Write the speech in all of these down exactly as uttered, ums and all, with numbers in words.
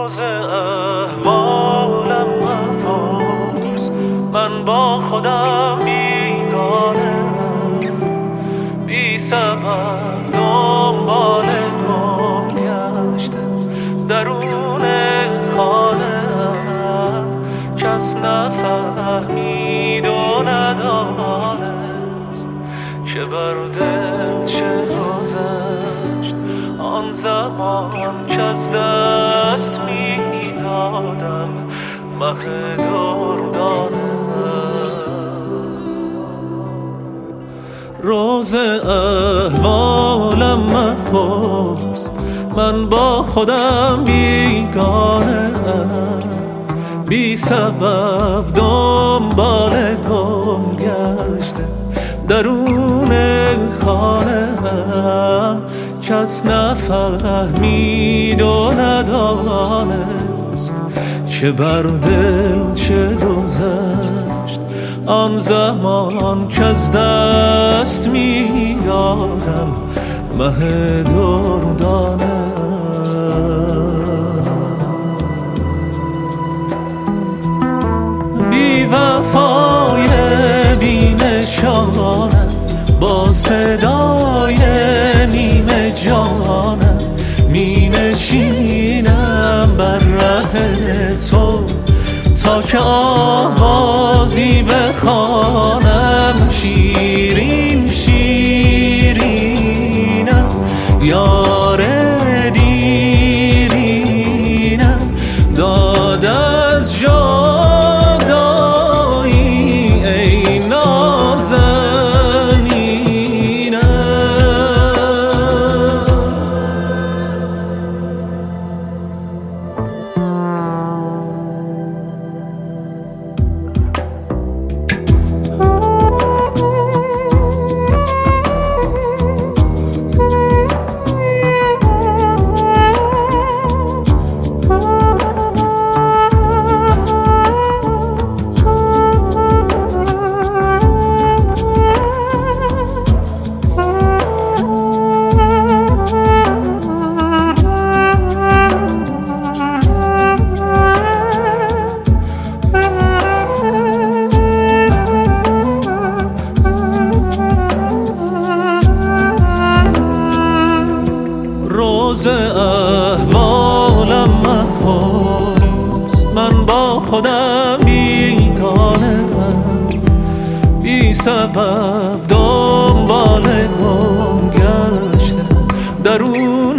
روز احوالم مپرس، من با خودم بیگانه‌ام، بی سبب دنبال گم گشتم درون خانه‌ام. کس نفهمید و ندانست که بر دل چه گذشت آن زمان که از دست می‌دادم مه دردانه. روز احوالم مپرس، من با خودم بیگانه‌ام، بی سبب دنبال گم گشته درون خانه‌ام. کس نفهمید و ندانست که بر دل چه گذشت آن زمان که از دست می‌دادم مه دردانه. بی وفای بی نشانم، با صدای نیمه جانم می نشینم بر ره تو تا که آوازی بخوانم. شیرین شیرینم یار دیرینم، داد از جدایی ای نازنینم. روز احوالم مپرس، من با خودم بیگانه‌ام، بی سبب دنبال گم گشتم درون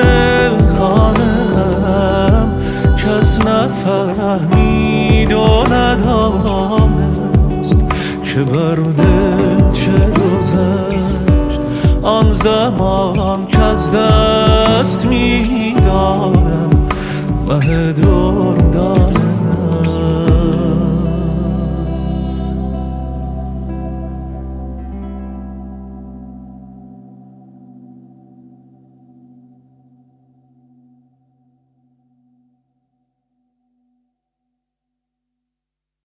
خانه‌ام. کس نفهمید و ندانست که بر دل چه گذشت آن زمان که از دست می‌دادم مه دردانه.